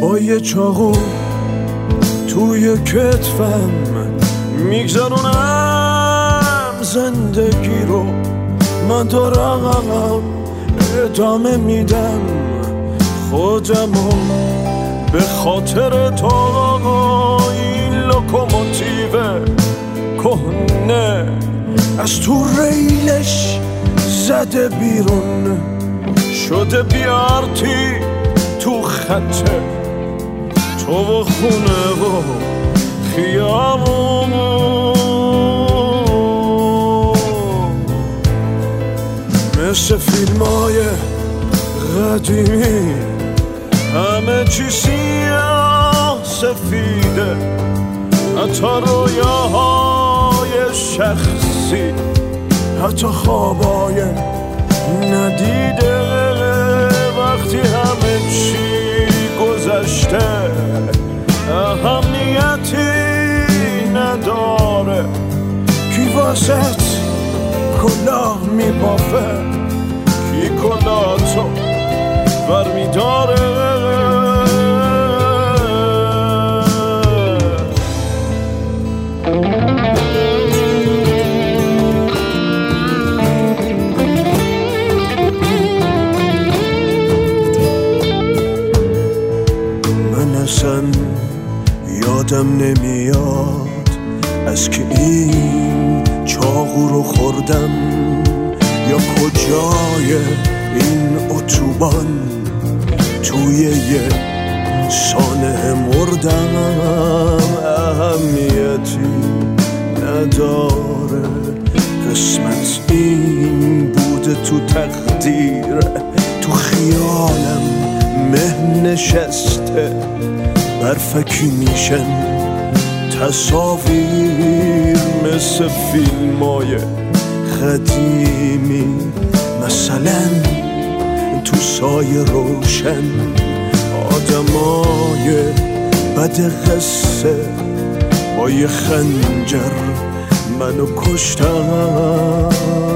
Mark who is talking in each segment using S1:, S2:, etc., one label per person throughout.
S1: با یه چاقو توی کتفم میگذرونم زندگی رو، من دارم ادامه میدم خودمو به خاطر تا این لوکوموتیو کهنه از تو ریلش زده بیرون شده بیارتی تو خطه تو و خونه و خیابون. مثل فیلمای قدیمی همه چی سیاه سفیده، حتی رویاهای شخصی، حتی خوابای ندیده. وقتی همه چی گذشته اهمیتی نداره، کی واسط کلاه میبافه، کی کلاهتو ور میداره. من اصلا یادم نمیاد از که این چاقو رو خوردم یا کجای این اتوبان توی یه سانه مردم. اهمیتی نداره، قسمت این بوده تو تقدیر، تو خیالم مه نشسته، برفکی میشن تصاویر مثل فیلمای قدیمی، مثلا تو سایه روشن آدمای بد قصه با یه خنجر منو کشتن.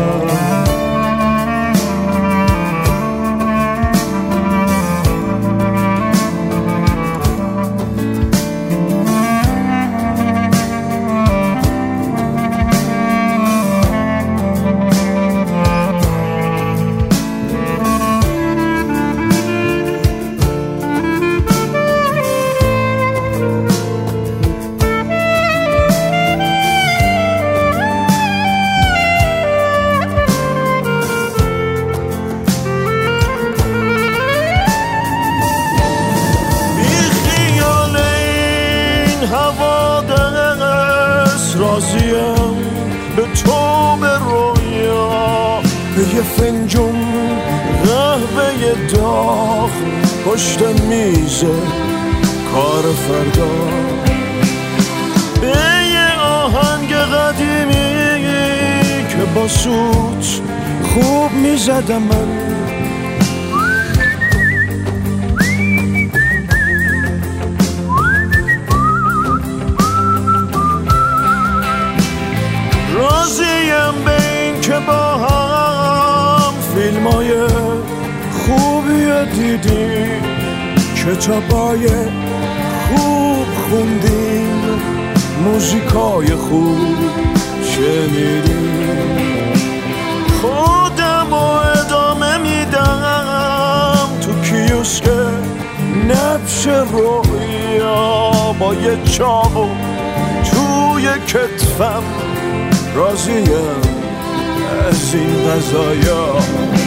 S1: راضیم به تو به رویا، به یه فنجون قهوه داغ پشت میز کار فردا، به یه آهنگ قدیمی که با سوت خوب میزدم من. راضیم به این که با هم فیلمای خوبی دیدیم، کتابای خوب خوندیم، موزیکای خوب شنیدیم. خودم رو ادامه میدم تو کیوسک نبش رویا، با یه چاقو توی کتفم، راضیم از این قضایا.